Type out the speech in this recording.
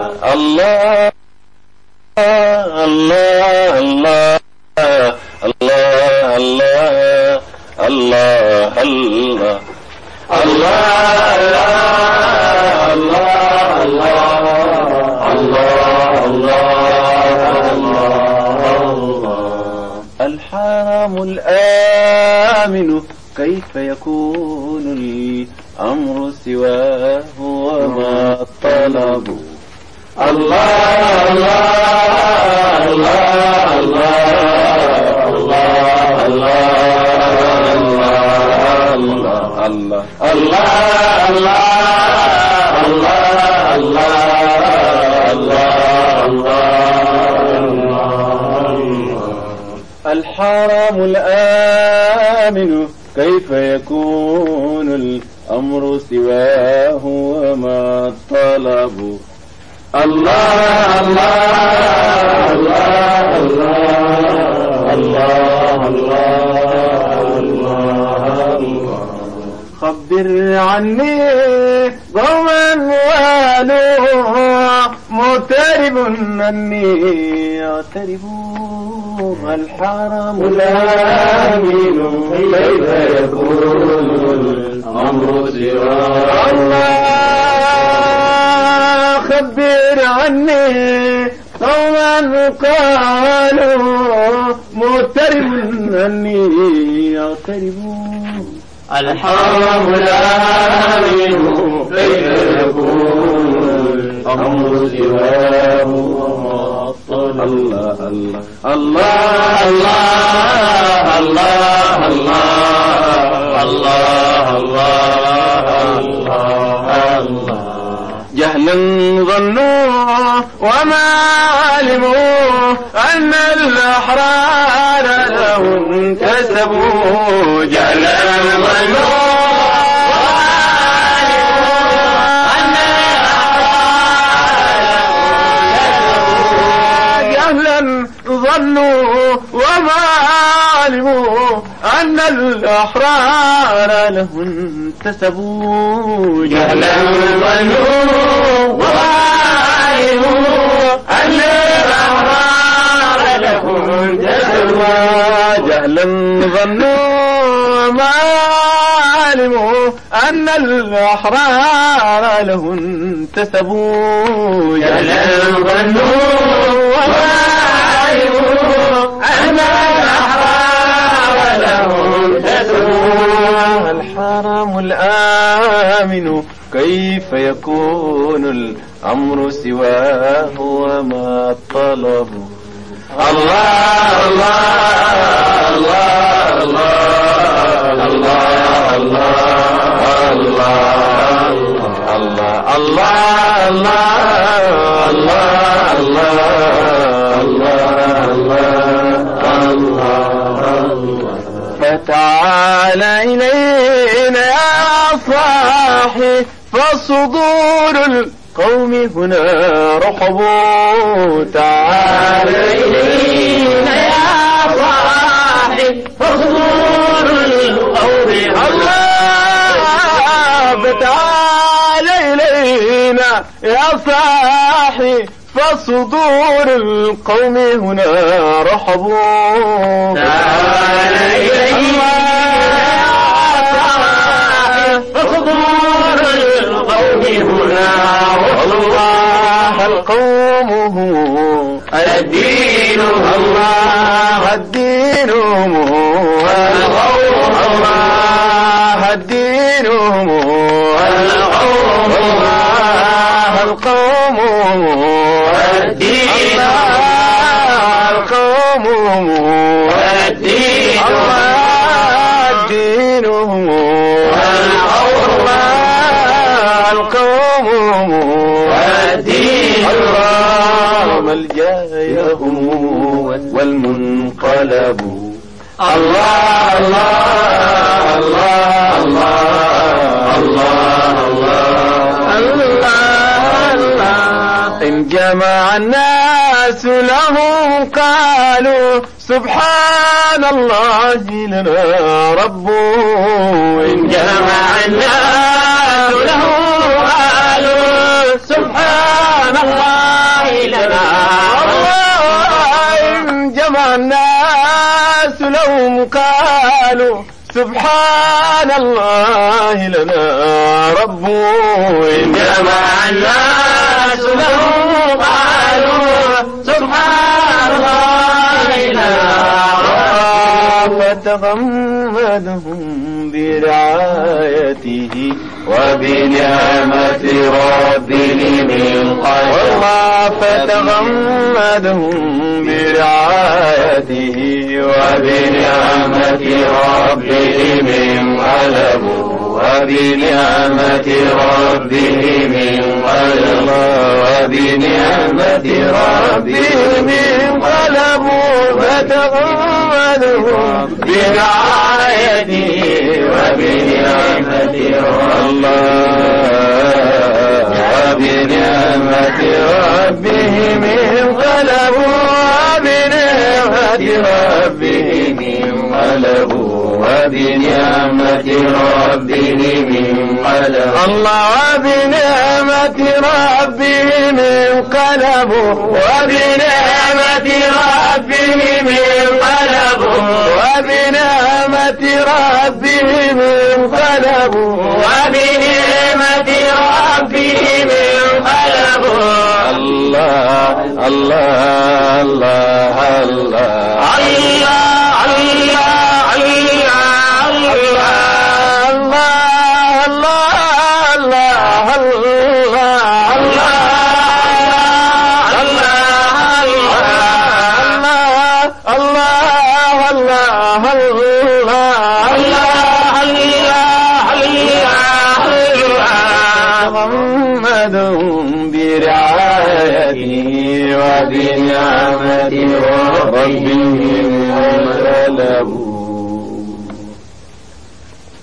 الله الله الله الله الله الله الله الحرم الآمن كيف يكون الأمر سواه وما الطلب الله الله الله الله الله الله الله الله الحرم الآمن كيف يكون الأمر سواه وما الطلب الله الله الله الله الله الله خبر عني قوما والوا مغترب أني أغترب الحرم الآمن كيف يكون الأمر سواه الله خبر عني قوما قالوا مغترب أني أغترب الحرم الآمن كيف يكون الأمر سواه الله الله الله الله الله الله الله الله جهلا ظنوا وما علموا أن الأحرار لهم انتسبوا جهلا ظنوا ظنوا وما علموا أن الأحرار لهم انتسبوا جهلا ظنوا وما علموا أن الأحرار لهم انتسبوا جهلا ظنوا وما علموا أن الأحرار لهم انتسبوا جهلا ظنوا وما أن الأحرار لهم تسوى الحرم الآمن كيف يكون الأمر سواه وما الطلب الله الله الله الله الله الله الله الله الله الله فتعال إلينا يا صاحي فصدور القوم هنا رحب تعال إلينا يا صاحي فصدور القوم الله فتعال إلينا يا صاحي فصدور القوم هنا رحب تعال إلينا فصدور القوم هنا والله القوم هو الدين الله الدين هو الله الدين هو الله القوم هو الدين القوم هو الدين الدين هو القوم هو الدين الله ملجأهم والمنقلب الله الله الله الله الله الله الله إن جمع الناس لهم قالوا سبحان الله لنا رب إن جمع الناس لهم قالوا سبحان الله قالوا سبحان الله لنا رب إن جمع الناس لهم قالوا سبحان الله لنا رب فتغمدهم برعايته وبنعمة ربه من قلب والله فتغمدهم برعايته وبنعمة ربه من قلب وبنعمة ربه من قلب وبنعمة ربه من قلب فتغمدهم برعايته وبنعمة الله وبنعمة ربه من قلب وبنعمة ربه من قلب وبنعمة ربه من قلب الله وبنعمة ربه من قلب وبنعمة ربه من قلب وبنعمة ربه من قلب وبنعمة ربه من قلب الله الله الله الله برعايته وبنعمة ربهم غلبوا